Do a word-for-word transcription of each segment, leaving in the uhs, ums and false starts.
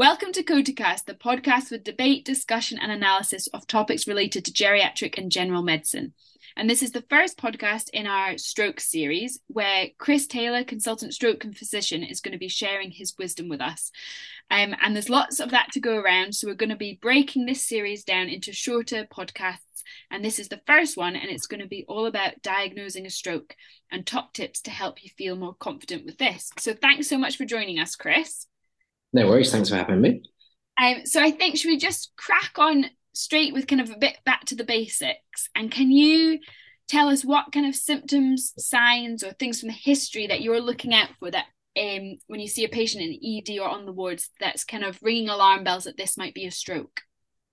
Welcome to COTAcast, the podcast with debate, discussion, and analysis of topics related to geriatric and general medicine. And this is the first podcast in our stroke series where Chris Taylor, consultant stroke physician, is going to be sharing his wisdom with us. Um, and there's lots of that to go around. So we're going to be breaking this series down into shorter podcasts. And this is the first one, and it's going to be all about diagnosing a stroke and top tips to help you feel more confident with this. So thanks so much for joining us, Chris. No worries. Thanks for having me. Um, so I think, should we just crack on straight with kind of a bit back to the basics? And can you tell us what kind of symptoms, signs, or things from the history that you're looking out for that um, when you see a patient in the E D or on the wards that's kind of ringing alarm bells that this might be a stroke?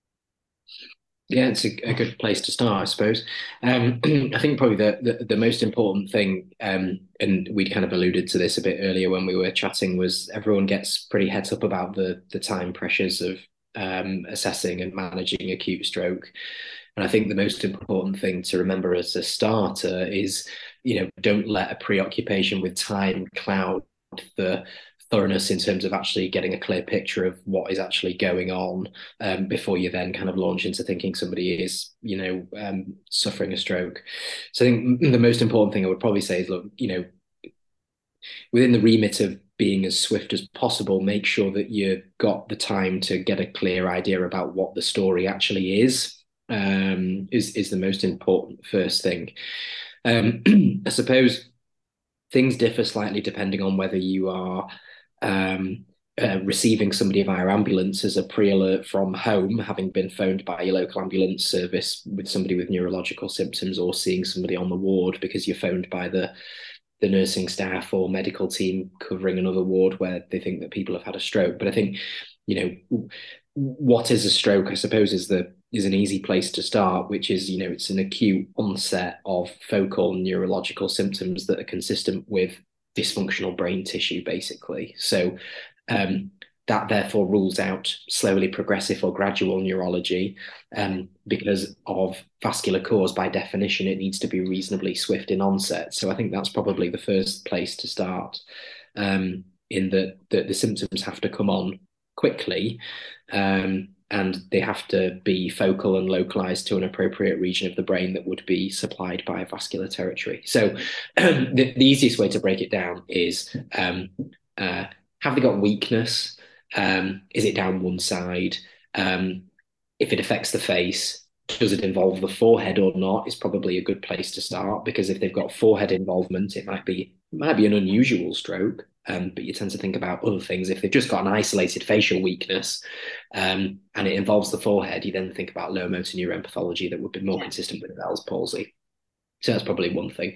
Yeah, it's a, a good place to start, I suppose. Um, I think probably the, the, the most important thing, um, and we kind of alluded to this a bit earlier when we were chatting, was everyone gets pretty heads up about the the time pressures of um, assessing and managing acute stroke. And I think the most important thing to remember as a starter is, you know, don't let a preoccupation with time cloud the thoroughness in terms of actually getting a clear picture of what is actually going on um, before you then kind of launch into thinking somebody is, you know, um, suffering a stroke. So I think the most important thing I would probably say is, look, you know, within the remit of being as swift as possible, make sure that you've got the time to get a clear idea about what the story actually is, um, is, is the most important first thing. Um, I suppose things differ slightly depending on whether you are um, uh, receiving somebody via ambulance as a pre-alert from home, having been phoned by your local ambulance service with somebody with neurological symptoms, or seeing somebody on the ward because you're phoned by the the nursing staff or medical team covering another ward where they think that people have had a stroke. But I think, you know, what is a stroke, I suppose, is the is an easy place to start, which is, you know, it's an acute onset of focal neurological symptoms that are consistent with dysfunctional brain tissue, basically. So um, that therefore rules out slowly progressive or gradual neurology, um, because of vascular cause. By definition, it needs to be reasonably swift in onset. So I think that's probably the first place to start, um, in that the, the symptoms have to come on quickly, um, and they have to be focal and localized to an appropriate region of the brain that would be supplied by a vascular territory. So the, the easiest way to break it down is, um, uh, have they got weakness? Um, is it down one side? Um, if it affects the face, does it involve the forehead or not? Is probably a good place to start, because if they've got forehead involvement, it might be it might be an unusual stroke. Um, but you tend to think about other things. If they've just got an isolated facial weakness, um, and it involves the forehead, you then think about low motor neuron pathology that would be more Yeah. consistent with Bell's palsy. So that's probably one thing.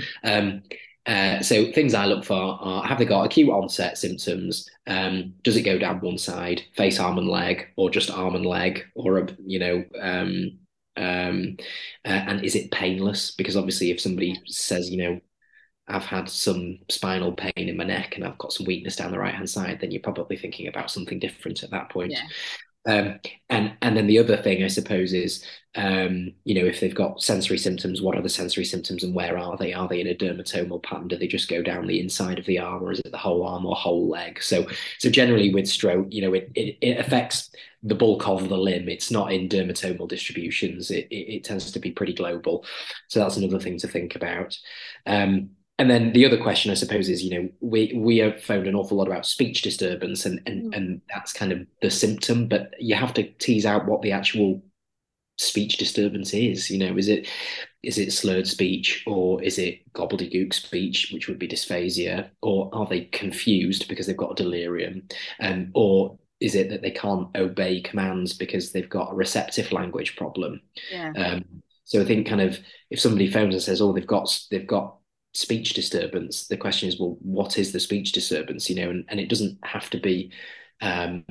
Um, uh, so things I look for are, have they got acute onset symptoms? Um, does it go down one side, face, arm, and leg, or just arm and leg, or a, you know, um, um, uh, and is it painless? Because obviously, if somebody says, you know, I've had some spinal pain in my neck and I've got some weakness down the right hand side, then you're probably thinking about something different at that point. Yeah. Um, and and then the other thing, I suppose, is, um, you know, if they've got sensory symptoms, what are the sensory symptoms and where are they? Are they in a dermatomal pattern? Do they just go down the inside of the arm, or is it the whole arm or whole leg? So so generally with stroke, you know, it it, it affects the bulk of the limb. It's not in dermatomal distributions. It, it it tends to be pretty global. So that's another thing to think about. Um, And then the other question, I suppose, is, you know, we we have found an awful lot about speech disturbance, and and Mm. and that's kind of the symptom, but you have to tease out what the actual speech disturbance is. You know, is it is it slurred speech, or is it gobbledygook speech, which would be dysphasia, or are they confused because they've got a delirium, um, or is it that they can't obey commands because they've got a receptive language problem? Yeah. Um, so I think kind of, if somebody phones and says, oh, they've got they've got speech disturbance, the question is, well, what is the speech disturbance? You know, and, and it doesn't have to be um,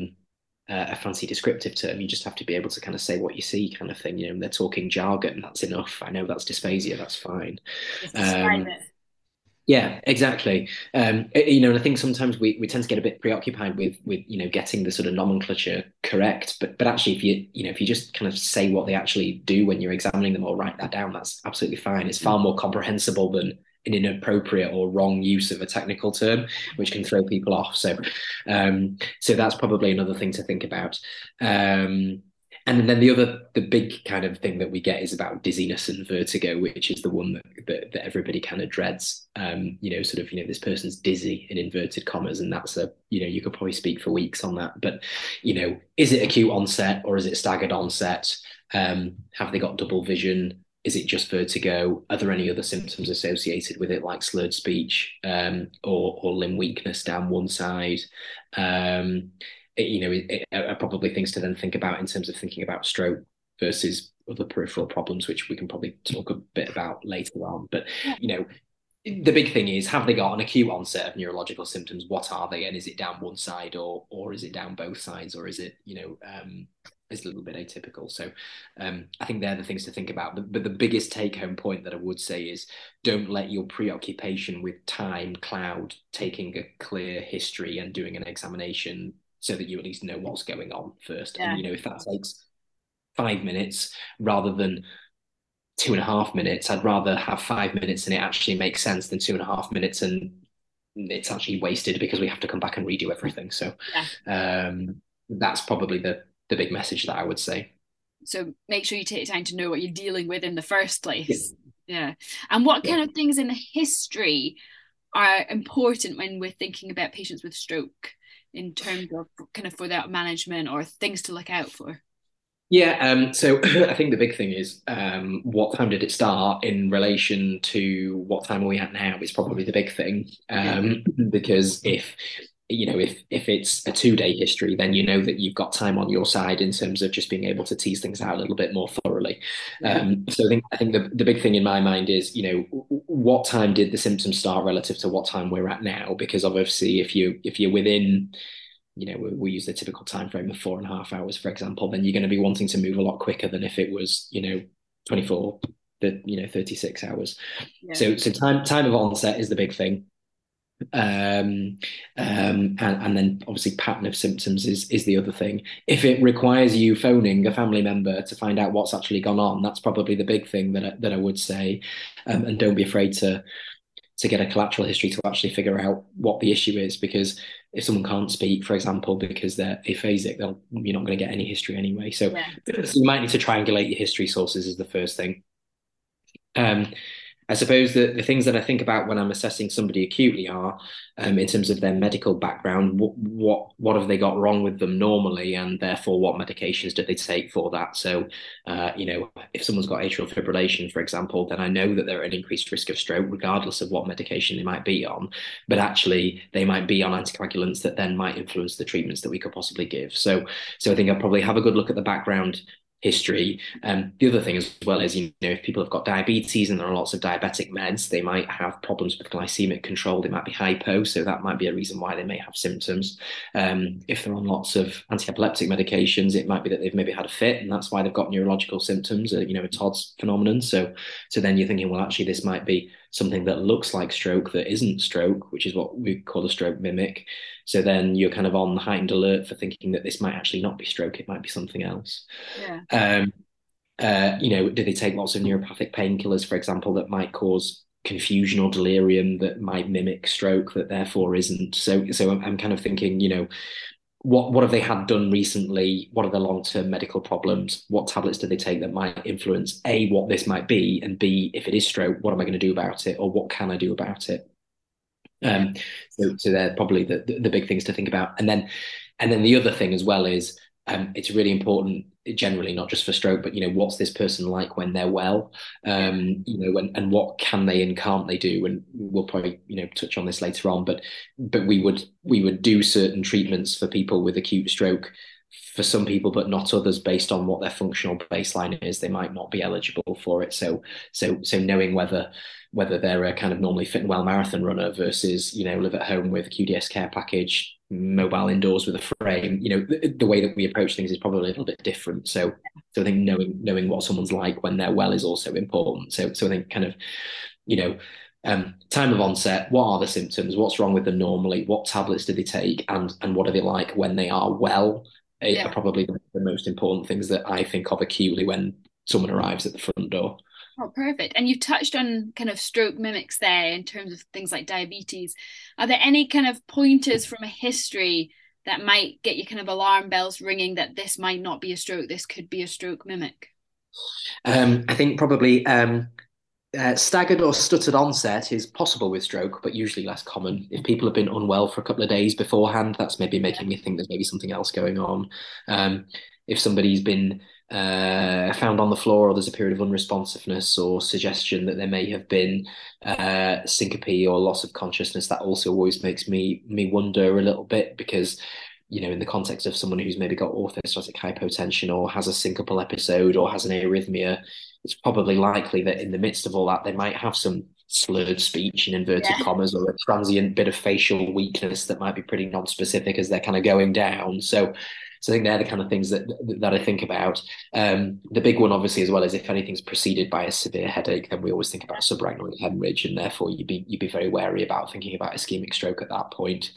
a fancy descriptive term. You just have to be able to kind of say what you see, kind of thing. You know, they're talking jargon, that's enough. I know that's dysphasia, that's fine. Just describe Um, it. yeah, exactly. Um, eh, you know, and I think sometimes we, we tend to get a bit preoccupied with with you know getting the sort of nomenclature correct, but but actually, if you you know if you just kind of say what they actually do when you're examining them, or write that down, that's absolutely fine. It's far more comprehensible than an inappropriate or wrong use of a technical term, which can throw people off. So, um, so that's probably another thing to think about. Um, and then the other, the big kind of thing that we get is about dizziness and vertigo, which is the one that that, that everybody kind of dreads. Um, you know, sort of, you know, this person's dizzy in inverted commas, and that's a, you know, you could probably speak for weeks on that. But, you know, is it acute onset or is it staggered onset? Um, have they got double vision? Is it just vertigo? Are there any other symptoms associated with it, like slurred speech, um, or or limb weakness down one side? Um, it, you know, it, it are probably things to then think about in terms of thinking about stroke versus other peripheral problems, which we can probably talk a bit about later on. But, you know, the big thing is, have they got an acute onset of neurological symptoms? What are they? And is it down one side, or or is it down both sides, or is it, you know, um, is a little bit atypical? So um, I think they're the things to think about. But, but the biggest take-home point that I would say is, don't let your preoccupation with time cloud taking a clear history and doing an examination, so that you at least know what's going on first. Yeah. And, you know, if that takes five minutes rather than two and a half minutes, I'd rather have five minutes and it actually makes sense than two and a half minutes and it's actually wasted because we have to come back and redo everything. So yeah. um, that's probably the, the big message that I would say. So make sure you take time to know what you're dealing with in the first place. Yeah. yeah. And what kind yeah. of things in the history are important when we're thinking about patients with stroke in terms of kind of for that management or things to look out for? Yeah, um, so I think the big thing is um, what time did it start in relation to what time are we at now is probably the big thing. Um, because if, you know, if if it's a two-day history, then you know that you've got time on your side in terms of just being able to tease things out a little bit more thoroughly. Um, so I think I think the, the big thing in my mind is, you know, what time did the symptoms start relative to what time we're at now? Because obviously if you if you're within, you know, we, we use the typical time frame of four and a half hours, for example, then you're going to be wanting to move a lot quicker than if it was, you know, twenty-four, the, you know, thirty-six hours. Yeah. So, so time, time of onset is the big thing. Um, um, and, and then obviously pattern of symptoms is, is the other thing. If it requires you phoning a family member to find out what's actually gone on, that's probably the big thing that I, that I would say. Um, and don't be afraid to, to get a collateral history to actually figure out what the issue is, because if someone can't speak, for example, because they're aphasic, they'll, you're not going to get any history anyway. So, yeah. so you might need to triangulate your history sources is the first thing. Um, I suppose that the things that I think about when I'm assessing somebody acutely are, um, in terms of their medical background, what, what what have they got wrong with them normally, and therefore what medications do they take for that? So, uh, you know, if someone's got atrial fibrillation, for example, then I know that they're at an increased risk of stroke, regardless of what medication they might be on. But actually, they might be on anticoagulants that then might influence the treatments that we could possibly give. So, so I think I'll probably have a good look at the background history. Um, the other thing as well is, you know, if people have got diabetes and there are lots of diabetic meds, they might have problems with glycemic control. They might be hypo, so that might be a reason why they may have symptoms. Um, if they're on lots of anti-epileptic medications, it might be that they've maybe had a fit and that's why they've got neurological symptoms, uh, you know, a Todd's phenomenon. So, so then you're thinking, well, actually, this might be something that looks like stroke that isn't stroke, which is what we call a stroke mimic. So then you're kind of on heightened alert for thinking that this might actually not be stroke, it might be something else. Yeah. Um, uh, you know, do they take lots of neuropathic painkillers, for example, that might cause confusion or delirium that might mimic stroke that therefore isn't? So, so I'm, I'm kind of thinking, you know, what what have they had done recently? What are the long-term medical problems? What tablets do they take that might influence A, what this might be, and B, if it is stroke, what am I going to do about it, or what can I do about it? Um, so, so they're probably the, the, the big things to think about. And then, and then the other thing as well is, um, it's really important generally, not just for stroke, but, you know, what's this person like when they're well, um, you know, and, and what can they and can't they do? And we'll probably, you know, touch on this later on, but, but we would, we would do certain treatments for people with acute stroke for some people, but not others, based on what their functional baseline is. They might not be eligible for it. So, so, so knowing whether, whether they're a kind of normally fit and well marathon runner versus, you know, live at home with a Q D S care package, mobile indoors with a frame, you know, the, the way that we approach things is probably a little bit different. So, so I think knowing, knowing what someone's like when they're well is also important. So, so I think kind of, you know, um, time of onset, what are the symptoms? What's wrong with them normally? What tablets do they take? And, and what are they like when they are well? Yeah. Are probably the most important things that I think of acutely when someone arrives at the front door. Oh, perfect. And you've touched on kind of stroke mimics there in terms of things like diabetes. Are there any kind of pointers from a history that might get you kind of alarm bells ringing that this might not be a stroke, this could be a stroke mimic? Um, I think probably um, uh, staggered or stuttered onset is possible with stroke, but usually less common. If people have been unwell for a couple of days beforehand, that's maybe making me think there's maybe something else going on. Um, if somebody's been uh, found on the floor, or there's a period of unresponsiveness or suggestion that there may have been uh, syncope or loss of consciousness, that also always makes me me wonder a little bit because, you know, in the context of someone who's maybe got orthostatic hypotension or has a syncopal episode or has an arrhythmia, it's probably likely that in the midst of all that, they might have some slurred speech in inverted Yeah. commas or a transient bit of facial weakness that might be pretty non-specific as they're kind of going down. So, so I think they're the kind of things that that I think about. Um, the big one, obviously, as well, is if anything's preceded by a severe headache, then we always think about subarachnoid hemorrhage, and therefore you'd be you'd be very wary about thinking about ischemic stroke at that point.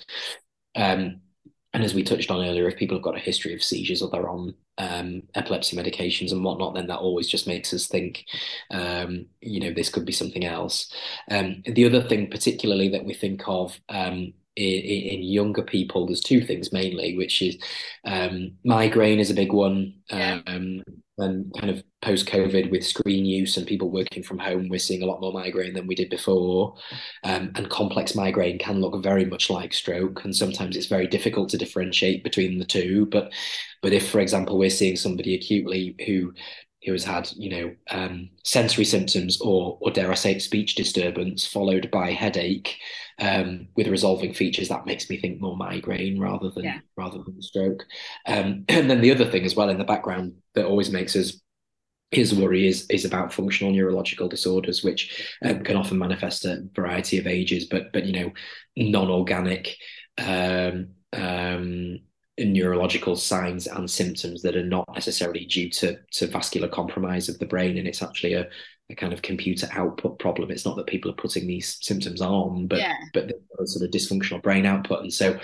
Um, and as we touched on earlier, if people have got a history of seizures or they're on um, epilepsy medications and whatnot, then that always just makes us think, um, you know, this could be something else. Um, the other thing, particularly that we think of um, in, in younger people, there's two things mainly, which is um, migraine is a big one. Yeah. Um, and kind of post-COVID with screen use and people working from home, we're seeing a lot more migraine than we did before. Um, and complex migraine can look very much like stroke, and sometimes it's very difficult to differentiate between the two. But but if, for example, we're seeing somebody acutely who who has had, you know, um, sensory symptoms or or dare I say speech disturbance followed by headache um, with resolving features, that makes me think more migraine rather than Yeah. rather than stroke. Um, and then the other thing as well in the background that always makes us his worry is is about functional neurological disorders, which um, can often manifest at a variety of ages, but but you know, non-organic um, um, neurological signs and symptoms that are not necessarily due to to vascular compromise of the brain, and it's actually a, a kind of computer output problem. It's not that people are putting these symptoms on, but Yeah. but a sort of dysfunctional brain output, and so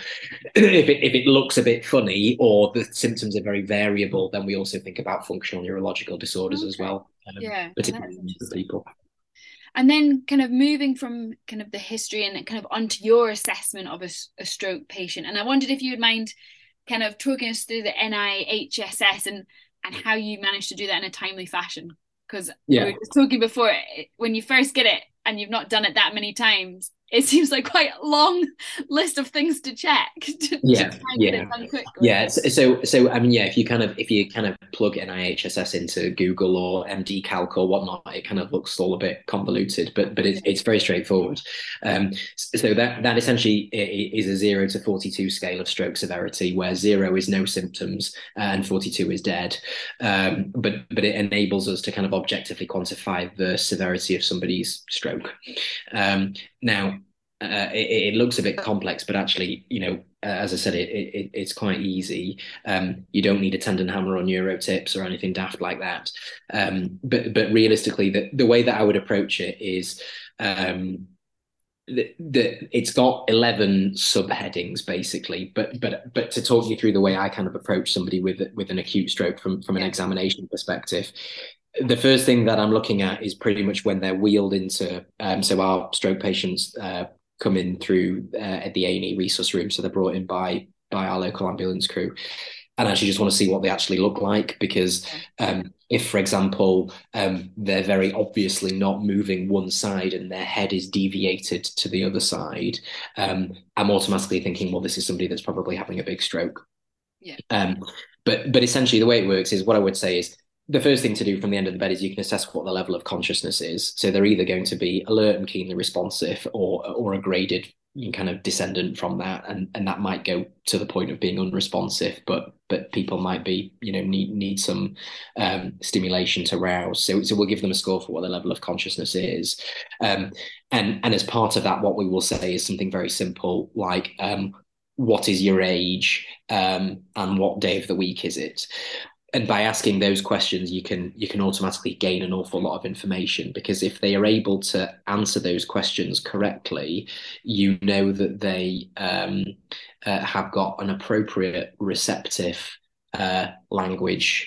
if it if it looks a bit funny or the symptoms are very variable, then we also think about functional neurological disorders as Okay. well, um, Yeah. Oh, that's particularly for interesting. people. And then kind of moving from kind of the history and kind of onto your assessment of a, a stroke patient. And I wondered if you would mind kind of talking us through the N I H S S and and how you managed to do that in a timely fashion. Because we were Yeah, just talking before, when you first get it and you've not done it that many times, it seems like quite a long list of things to check to, to yeah, try and get yeah. it done quickly. Yeah, so, so so I mean, yeah, if you kind of if you kind of plug N I H S S into Google or M D Calc or whatnot, it kind of looks all a bit convoluted, but but it's it's very straightforward. Um, so that that essentially is a zero to forty-two scale of stroke severity, where zero is no symptoms and forty-two is dead. Um, but but it enables us to kind of objectively quantify the severity of somebody's stroke. Um, now. Uh, it, it looks a bit complex, but actually, you know, uh, as I said, it, it it's quite easy. Um, you don't need a tendon hammer or neurotips or anything daft like that. Um, but but realistically, the the way that I would approach it is. Um, the, the, it's got eleven subheadings basically, but but but to talk you through the way I kind of approach somebody with with an acute stroke from from an Yeah. examination perspective, the first thing that I'm looking at is pretty much when they're wheeled into. Um, so our stroke patients uh, come in through uh, at the A and E resus room, so they're brought in by by our local ambulance crew, and actually just want to see what they actually look like because um, if, for example, um, they're very obviously not moving one side and their head is deviated to the other side, um, I'm automatically thinking, well, this is somebody that's probably having a big stroke. Yeah. Um, but but essentially, the way it works is what I would say is the first thing to do from the end of the bed is you can assess what the level of consciousness is. So they're either going to be alert and keenly responsive, or or a graded kind of descendant from that, and and that might go to the point of being unresponsive, but but people might be, you know, need need some um, stimulation to rouse. So so we'll give them a score for what the level of consciousness is, um, and and as part of that, what we will say is something very simple like. Um, what is your age, um, and what day of the week is it? And by asking those questions, you can you can automatically gain an awful lot of information, because if they are able to answer those questions correctly, you know that they um, uh, have got an appropriate receptive uh, language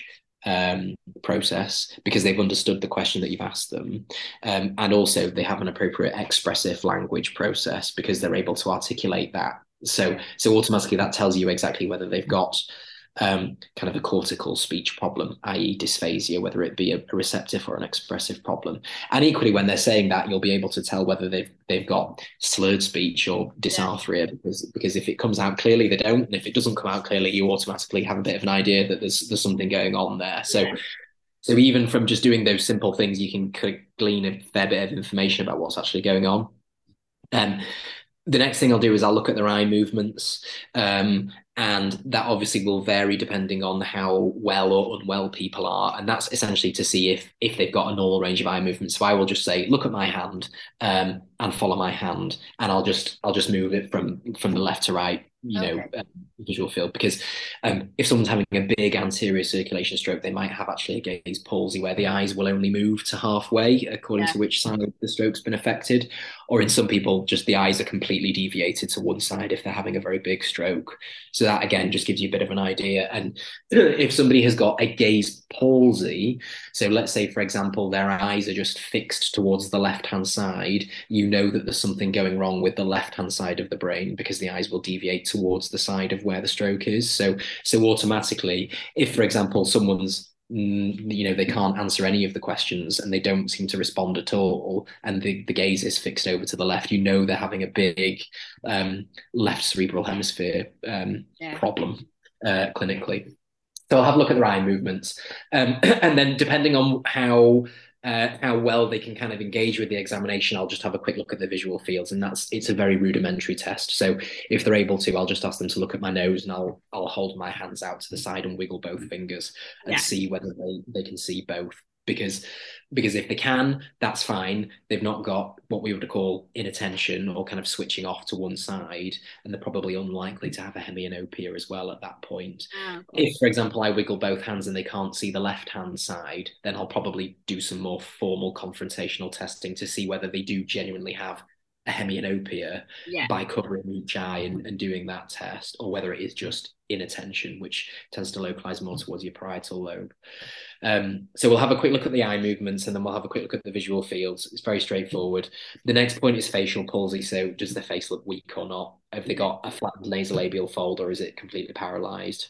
um, process because they've understood the question that you've asked them. Um, and also they have an appropriate expressive language process because they're able to articulate that. So, so automatically that tells you exactly whether they've got um, kind of a cortical speech problem, that is dysphasia, whether it be a, a receptive or an expressive problem. And equally, when they're saying that, you'll be able to tell whether they've they've got slurred speech or Yeah. dysarthria, because because if it comes out clearly, they don't, and if it doesn't come out clearly, you automatically have a bit of an idea that there's there's something going on there. So. Yeah. So even from just doing those simple things, you can glean a fair bit of information about what's actually going on. Um, the next thing I'll do is I'll look at their eye movements. Um, and that obviously will vary depending on how well or unwell people are. And that's essentially to see if if they've got a normal range of eye movements. So I will just say, look at my hand, um, and follow my hand. And I'll just I'll just move it from from the left to right, you know, Okay. um, visual field. Because um, if someone's having a big anterior circulation stroke, they might have actually a gaze palsy where the eyes will only move to halfway according Yeah. to which side the stroke's been affected. Or in some people, just the eyes are completely deviated to one side if they're having a very big stroke. So that again just gives you a bit of an idea. And if somebody has got a gaze palsy, so let's say, for example, their eyes are just fixed towards the left-hand side, you know that there's something going wrong with the left-hand side of the brain because the eyes will deviate towards the side of where the stroke is. So, so automatically, if, for example, someone's you know, they can't answer any of the questions and they don't seem to respond at all, and the, the gaze is fixed over to the left, you know they're having a big um, left cerebral hemisphere um, Yeah. problem uh, clinically. So I'll have a look at their eye movements. Um, and then depending on how uh, how well they can kind of engage with the examination, I'll just have a quick look at the visual fields. And that's it's a very rudimentary test. So if they're able to, I'll just ask them to look at my nose and I'll I'll hold my hands out to the side and wiggle both fingers and Yeah. see whether they, they can see both. Because because if they can, that's fine. They've not got what we would call inattention or kind of switching off to one side, and they're probably unlikely to have a hemianopia as well at that point. Ah, okay. If, for example, I wiggle both hands and they can't see the left-hand side, then I'll probably do some more formal confrontational testing to see whether they do genuinely have a hemianopia Yeah. by covering each eye and, and doing that test, or whether it is just inattention, which tends to localize more towards your parietal lobe. Um, so we'll have a quick look at the eye movements and then we'll have a quick look at the visual fields. It's very straightforward. The next point is facial palsy. So does their face look weak or not? Have they got a flattened nasolabial fold or is it completely paralyzed?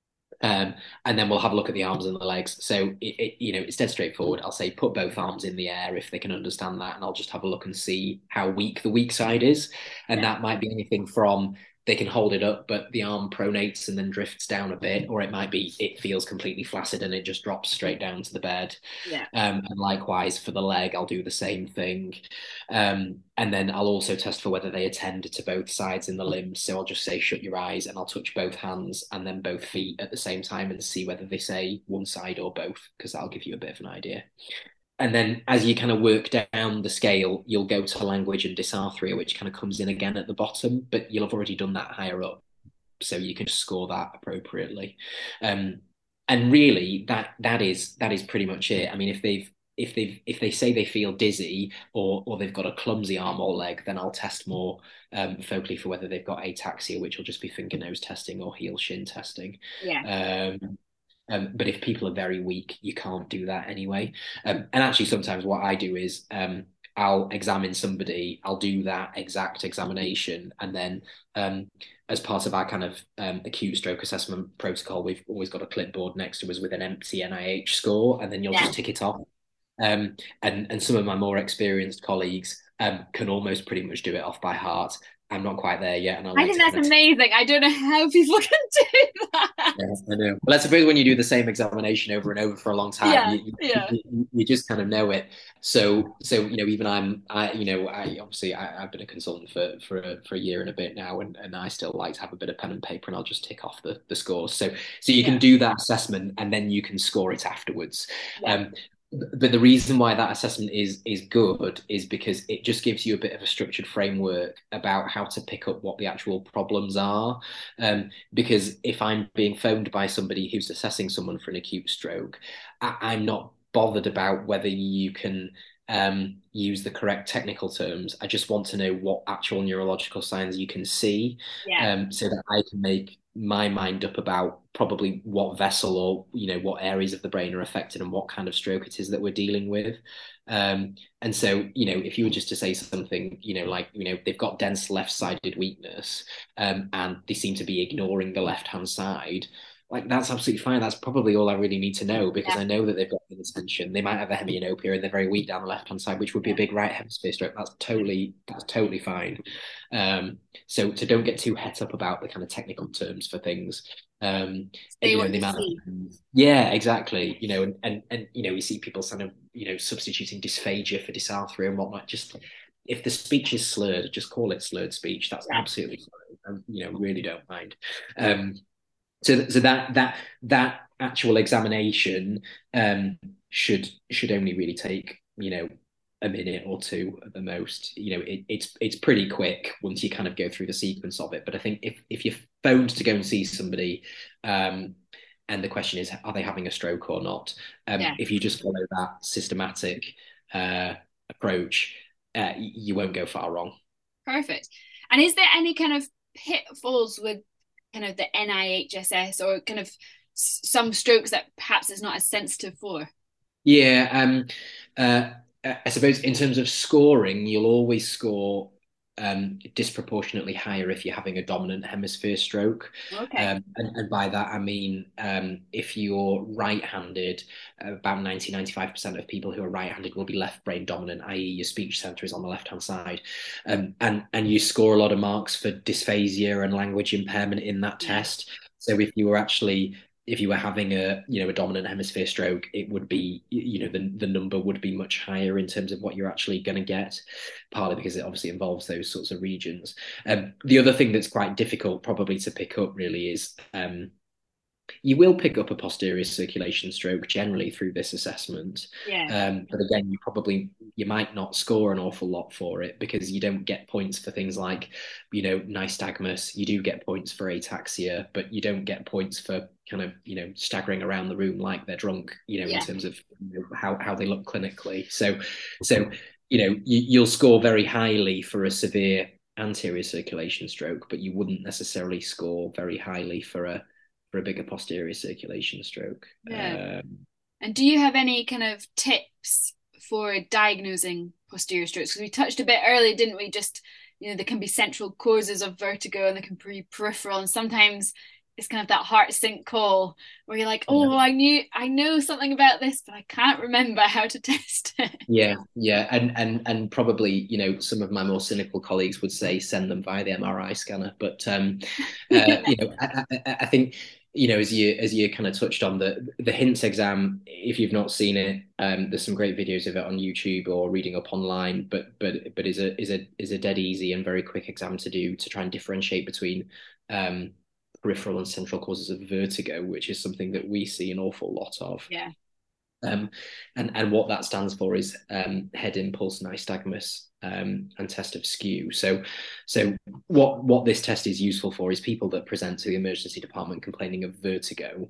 Um, and then we'll have a look at the arms and the legs. So it, it, you know, it's dead straightforward. I'll say put both arms in the air if they can understand that, and I'll just have a look and see how weak the weak side is. And Yeah. that might be anything from they can hold it up, but the arm pronates and then drifts down a bit, or it might be it feels completely flaccid and it just drops straight down to the bed. Yeah. Um, and likewise for the leg, I'll do the same thing. Um, and then I'll also test for whether they attend to both sides in the limbs. So I'll just say, shut your eyes, and I'll touch both hands and then both feet at the same time and see whether they say one side or both, because that'll give you a bit of an idea. And then as you kind of work down the scale, you'll go to language and dysarthria, which kind of comes in again at the bottom, but you'll have already done that higher up. So you can score that appropriately. Um, and really that that is that is pretty much it. I mean, if they've if they if they say they feel dizzy or or they've got a clumsy arm or leg, then I'll test more um, focally for whether they've got ataxia, which will just be finger nose testing or heel shin testing. Yeah. Um, um, but if people are very weak, you can't do that anyway. Um, and actually, sometimes what I do is um, I'll examine somebody, I'll do that exact examination, and then um, as part of our kind of um, acute stroke assessment protocol, we've always got a clipboard next to us with an empty N I H score, and then you'll Yeah. just tick it off. Um, and and some of my more experienced colleagues um, can almost pretty much do it off by heart. I'm not quite there yet, and I I like think to that's kind of amazing. I don't know how people can do that. yeah, I know. Well, I suppose when you do the same examination over and over for a long time, Yeah. you, you, Yeah. you, you just kind of know it. So, so you know, even I'm, I, you know, I obviously I, I've been a consultant for for a, for a year and a bit now, and, and I still like to have a bit of pen and paper, and I'll just tick off the the scores. So, so you Yeah. can do that assessment, and then you can score it afterwards. Yeah. Um, but the reason why that assessment is is good is because it just gives you a bit of a structured framework about how to pick up what the actual problems are. Um, because if I'm being phoned by somebody who's assessing someone for an acute stroke, I, I'm not bothered about whether you can um, use the correct technical terms. I just want to know what actual neurological signs you can see, Yeah. um, so that I can make my mind up about probably what vessel or you know what areas of the brain are affected and what kind of stroke it is that we're dealing with. Um, and so, you know, if you were just to say something, you know, like, you know, they've got dense left-sided weakness, um, and they seem to be ignoring the left-hand side, like that's absolutely fine. That's probably all I really need to know because Yeah. I know that they've got inattention. They might have a hemianopia and they're very weak down the left-hand side, which would be a Yeah. big right hemisphere stroke. That's totally that's totally fine. Um, so so don't get too het up about the kind of technical terms for things. Um, Say you know, what the you amount of see. yeah, exactly. You know, and and and you know, we see people kind of you know substituting dysphagia for dysarthria and whatnot. Just if the speech is slurred, just call it slurred speech. That's Yeah. absolutely fine. I, you know, really don't mind. Um, so so that that that actual examination um, should should only really take you know a minute or two at the most. You know, it, it's it's pretty quick once you kind of go through the sequence of it. But I think if if you're phoned to go and see somebody, um, and the question is, are they having a stroke or not? Um, Yeah. if you just follow that systematic uh, approach, uh, you won't go far wrong. Perfect. And is there any kind of pitfalls with kind of the N I H S S or kind of some strokes that perhaps is not as sensitive for? Yeah, um, uh, I suppose in terms of scoring, you'll always score um, disproportionately higher if you're having a dominant hemisphere stroke. Okay. Um, and, and by that, I mean um, if you're right-handed, about ninety, ninety-five percent of people who are right-handed will be left brain dominant, that is your speech center is on the left-hand side. Um, and, and you score a lot of marks for dysphasia and language impairment in that Yeah. test. So if you were actually if you were having a you know a dominant hemisphere stroke, it would be you know the the number would be much higher in terms of what you're actually going to get, partly because it obviously involves those sorts of regions. Um, the other thing that's quite difficult probably to pick up really is um, you will pick up a posterior circulation stroke generally through this assessment. Yeah. Um, but again, you probably you might not score an awful lot for it because you don't get points for things like, you know, nystagmus. You do get points for ataxia, but you don't get points for kind of, you know, staggering around the room like they're drunk, you know, in Yeah. terms of you know, how, how they look clinically. So, so, you know, you, you'll score very highly for a severe anterior circulation stroke, but you wouldn't necessarily score very highly for a for a bigger posterior circulation stroke. Yeah. Um, And do you have any kind of tips for diagnosing posterior strokes? Because we touched a bit earlier, didn't we? Just, you know, there can be central causes of vertigo and there can be peripheral. And sometimes it's kind of that heart sink call where you're like, yeah. oh, I knew, I know something about this, but I can't remember how to test it. Yeah, yeah, and and and probably you know some of my more cynical colleagues would say send them via the M R I scanner, but um, uh, you know I, I, I think you know as you as you kind of touched on the the HINTS exam, if you've not seen it, um, there's some great videos of it on YouTube or reading up online, but but but is a is a is a dead easy and very quick exam to do to try and differentiate between um, peripheral and central causes of vertigo, which is something that we see an awful lot of. Yeah. Um, and and what that stands for is um, head impulse nystagmus um, and test of skew. So so what what this test is useful for is people that present to the emergency department complaining of vertigo.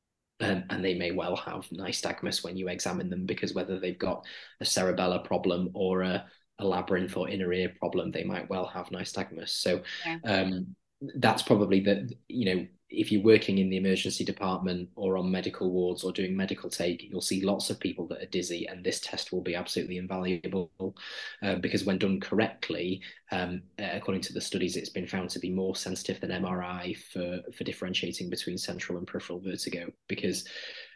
Um, and they may well have nystagmus when you examine them because whether they've got a cerebellar problem or a, a labyrinth or inner ear problem, they might well have nystagmus. So Yeah. um, that's probably the you know if you're working in the emergency department or on medical wards or doing medical take, you'll see lots of people that are dizzy, and this test will be absolutely invaluable uh, because when done correctly, um, according to the studies, it's been found to be more sensitive than M R I for for differentiating between central and peripheral vertigo because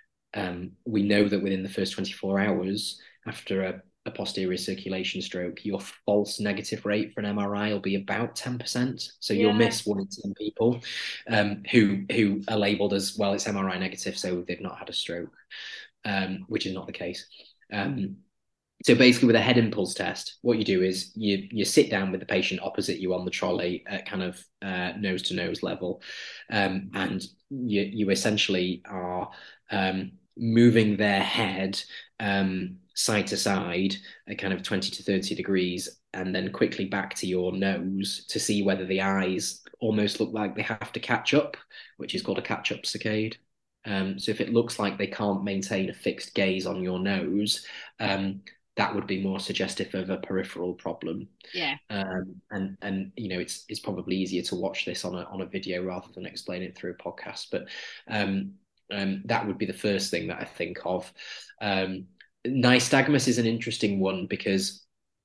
um, we know that within the first twenty-four hours after a a posterior circulation stroke, your false negative rate for an M R I will be about ten percent. So you'll Yeah. miss one in ten people um, who who are labelled as, well, it's M R I negative, so they've not had a stroke, um, which is not the case. Um, so basically with a head impulse test, what you do is you you sit down with the patient opposite you on the trolley at kind of uh, nose to nose level, um, and you you essentially are um, moving their head um, side to side at kind of twenty to thirty degrees and then quickly back to your nose to see whether the eyes almost look like they have to catch up, which is called a catch up saccade. Um, so if it looks like they can't maintain a fixed gaze on your nose, um, that would be more suggestive of a peripheral problem. Yeah. Um, and and you know, it's it's probably easier to watch this on a on a video rather than explain it through a podcast. But um, um, that would be the first thing that I think of. Um, nystagmus is an interesting one because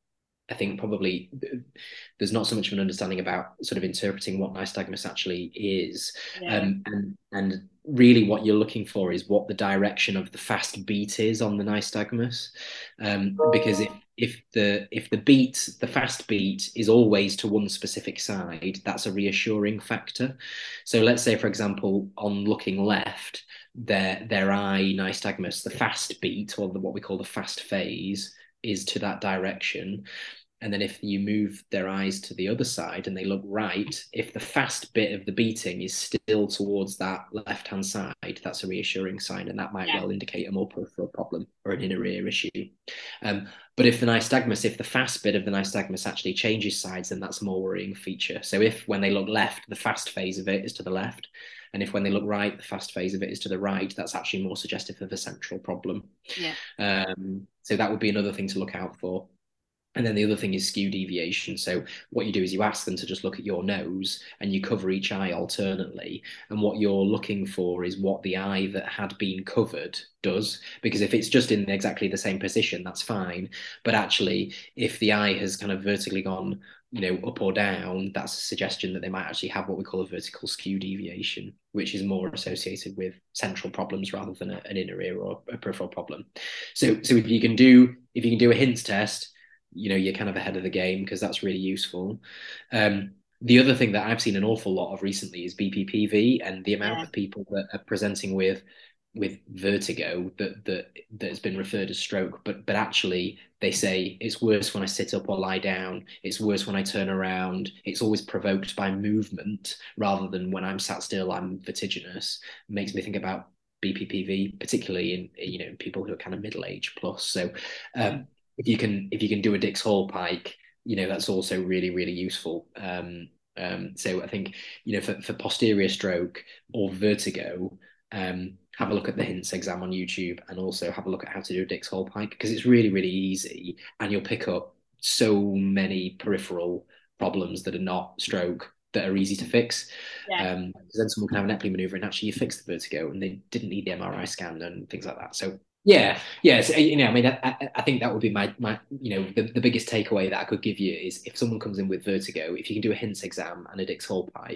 I think probably there's not so much of an understanding about sort of interpreting what nystagmus actually is. Yeah. Um, and and really what you're looking for is what the direction of the fast beat is on the nystagmus. Um, because if if the if the beat, the fast beat is always to one specific side, that's a reassuring factor. So let's say, for example, on looking left, their their eye nystagmus, the fast beat, or the, what we call the fast phase, is to that direction. And then if you move their eyes to the other side and they look right, if the fast bit of the beating is still towards that left-hand side, that's a reassuring sign, and that might yeah. well indicate a more peripheral problem or an inner ear issue. Um, but if the nystagmus, if the fast bit of the nystagmus actually changes sides, then that's a more worrying feature. So if when they look left, the fast phase of it is to the left, and if when they look right, the fast phase of it is to the right, that's actually more suggestive of a central problem. Yeah. Um, so that would be another thing to look out for. And then the other thing is skew deviation. So what you do is you ask them to just look at your nose and you cover each eye alternately. And what you're looking for is what the eye that had been covered does. Because if it's just in exactly the same position, that's fine. But actually, if the eye has kind of vertically gone, you know, up or down, that's a suggestion that they might actually have what we call a vertical skew deviation, which is more associated with central problems rather than a, an inner ear or a peripheral problem. So, so if you can do if you can do a Hintz test, you know, you're kind of ahead of the game because that's really useful. Um, the other thing that I've seen an awful lot of recently is B P P V, and the amount yeah. of people that are presenting with with vertigo that that that has been referred as stroke, but but actually they say it's worse when I sit up or lie down. It's worse when I turn around. It's always provoked by movement rather than when I'm sat still, I'm vertiginous. It makes me think about B P P V, particularly in, you know, people who are kind of middle age plus. So um, if you can if you can do a Dix-Hallpike, you know, that's also really, really useful. Um, um, so I think, you know, for, for posterior stroke or vertigo, um, have a look at the Hintz exam on YouTube and also have a look at how to do a Dix-Hallpike, because it's really, really easy and you'll pick up so many peripheral problems that are not stroke that are easy to fix. Yeah. Um, because then someone can have an Epley maneuver and actually you fix the vertigo and they didn't need the M R I scan and things like that. So yeah, yeah. So, you know, I mean, I, I think that would be my, my, you know, the, the biggest takeaway that I could give you is if someone comes in with vertigo, if you can do a Hintz exam and a Dix-Hallpike,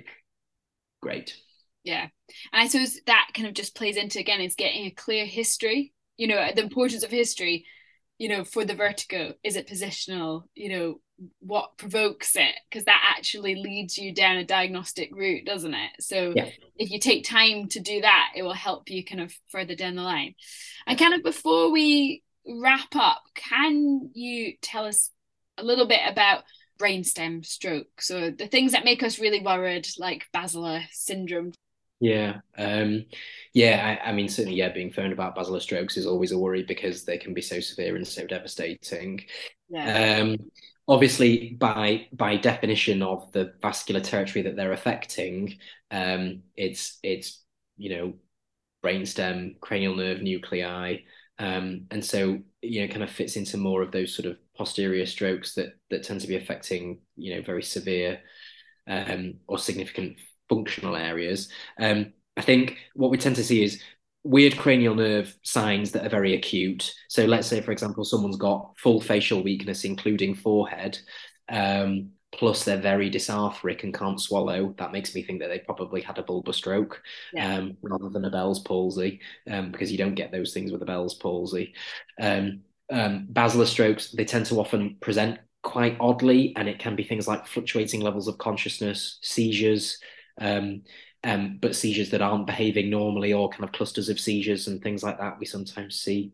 great. Yeah. And I suppose that kind of just plays into, again, is getting a clear history, you know, the importance of history, you know, for the vertigo. Is it positional? You know, what provokes it? Because that actually leads you down a diagnostic route, doesn't it? So yeah. if you take time to do that, it will help you kind of further down the line. And kind of before we wrap up, can you tell us a little bit about brainstem stroke? So the things that make us really worried, like basilar syndrome. Yeah, um, yeah. I, I mean, certainly, yeah. Being phoned about basilar strokes is always a worry because they can be so severe and so devastating. Yeah. Um, obviously, by by definition of the vascular territory that they're affecting, um, it's it's you know, brainstem, cranial nerve nuclei, um, and so you know, kind of fits into more of those sort of posterior strokes that that tend to be affecting, you know, very severe um, or significant functional areas. Um, I think what we tend to see is weird cranial nerve signs that are very acute. So let's say, for example, someone's got full facial weakness, including forehead, um, plus they're very dysarthric and can't swallow. That makes me think that they probably had a bulbar stroke yeah. um, rather than a Bell's palsy, um, because you don't get those things with a Bell's palsy. Um, um, basilar strokes, they tend to often present quite oddly, and it can be things like fluctuating levels of consciousness, seizures, Um, um, but seizures that aren't behaving normally, or kind of clusters of seizures and things like that we sometimes see.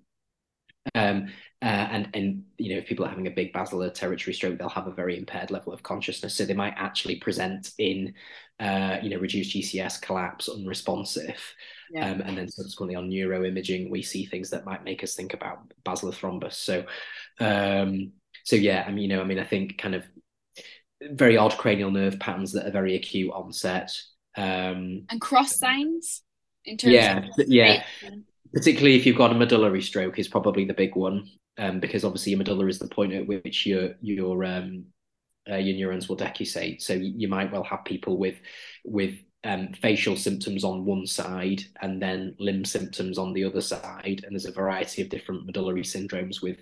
Um, uh, and, and, you know, if people are having a big basilar territory stroke, they'll have a very impaired level of consciousness. So they might actually present in, uh, you know, reduced G C S, collapse, unresponsive. Yeah. Um, and then subsequently on neuroimaging, we see things that might make us think about basilar thrombus. So, um, so yeah, I mean, you know, I mean, I think kind of very odd cranial nerve patterns that are very acute onset. Um, and cross signs in terms yeah, of yeah. particularly if you've got a medullary stroke is probably the big one, um, because obviously your medulla is the point at which your your um, uh, your neurons will decussate. So you might well have people with with um, facial symptoms on one side and then limb symptoms on the other side, and there's a variety of different medullary syndromes with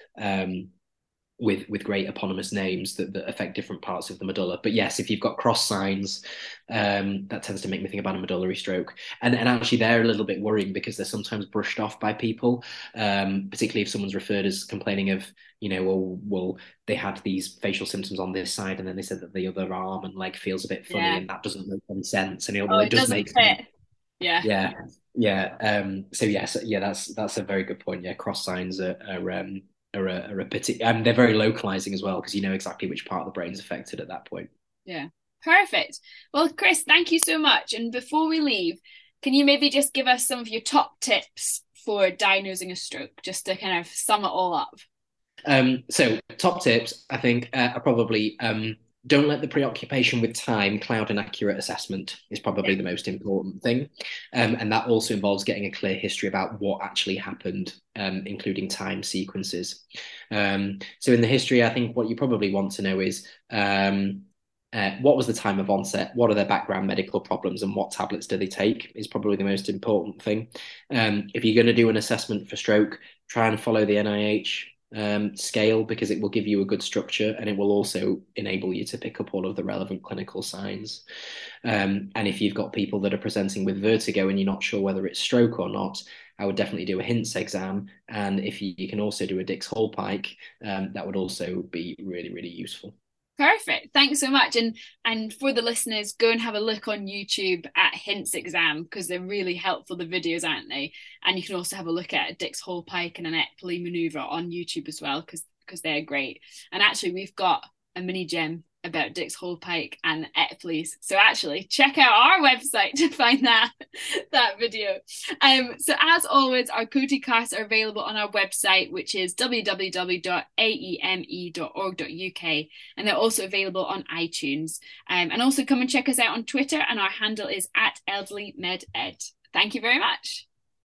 um, with with great eponymous names that, that affect different parts of the medulla. But yes, if you've got cross signs, um, that tends to make me think about a medullary stroke. And and actually, they're a little bit worrying because they're sometimes brushed off by people, um, particularly if someone's referred as complaining of, you know, well, well, they had these facial symptoms on this side, and then they said that the other arm and leg feels a bit funny, Yeah. and that doesn't make any sense. And you know, Oh, well, it it does doesn't make sense. fit. Yeah. Yeah, yeah. Um, so yes, yeah, that's that's a very good point. Yeah, cross signs are, are um are a, are a pity. Um, they're very localizing as well because you know exactly which part of the brain is affected at that point. Yeah. Perfect. Well, Chris, thank you so much. And before we leave, can you maybe just give us some of your top tips for diagnosing a stroke, just to kind of sum it all up? Um, so top tips, I think, uh, are probably um, don't let the preoccupation with time cloud an accurate assessment is probably the most important thing. Um, and that also involves getting a clear history about what actually happened, um, including time sequences. Um, so in the history, I think what you probably want to know is um, uh, what was the time of onset? What are their background medical problems and what tablets do they take is probably the most important thing. Um, if you're going to do an assessment for stroke, try and follow the N I H um, scale because it will give you a good structure and it will also enable you to pick up all of the relevant clinical signs. Um, and if you've got people that are presenting with vertigo and you're not sure whether it's stroke or not, I would definitely do a HINTS exam. And if you, you can also do a Dix-Hallpike, um, that would also be really, really useful. Perfect. Thanks so much. And and for the listeners, go and have a look on YouTube at HINTS exam because they're really helpful, the videos, aren't they? And you can also have a look at a Dix-Hallpike and an Epley maneuver on YouTube as well because because they're great. And actually, we've got a mini gem about Dix-Hallpike and Epley's. So actually, check out our website to find that that video. Um, so as always, our Coty casts are available on our website, which is w w w dot a e m e dot org dot u k, and they're also available on iTunes. Um, and also come and check us out on Twitter, and our handle is at elderlymedet. Thank you very much.